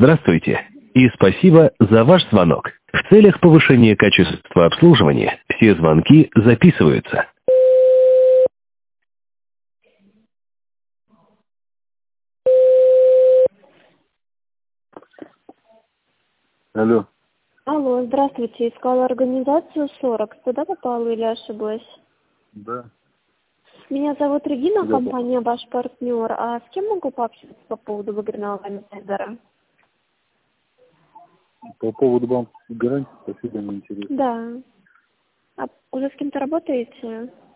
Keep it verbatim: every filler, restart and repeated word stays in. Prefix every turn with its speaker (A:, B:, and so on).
A: Здравствуйте и спасибо за ваш звонок. В целях повышения качества обслуживания все звонки записываются.
B: Алло.
C: Алло, здравствуйте. Искала организацию сорок. Туда попала или ошиблась?
B: Да.
C: Меня зовут Регина,
B: Да,
C: компания ваш партнер. А с кем могу пообщаться по поводу выигранного вами тендера?
B: по поводу банковской гарантии, спасибо, мне интересно.
C: Да. А уже с кем-то работаете?